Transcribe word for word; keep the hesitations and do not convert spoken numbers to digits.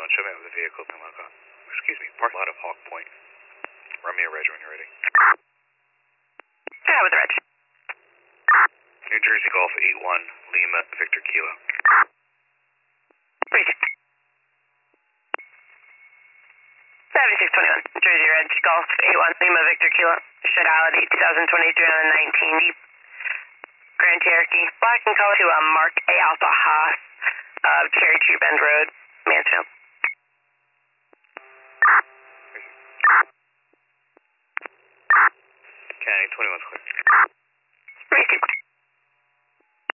one, show me out with the vehicle, then lock on. Excuse me, park lot of Hawk Point. Run me a reg when you're ready. Yeah, with the reg. New Jersey Golf eight one, Lima, Victor Kilo. Read. seventy-six twenty-one, Jersey Reg Golf eight one, Lima, Victor Kilo. Shadality twenty twenty-three on a nineteen Jeep Grand Cherokee. Black and color to um, Mark A. Alpha Haas of Cherry Tree Bend Road, Mansfield.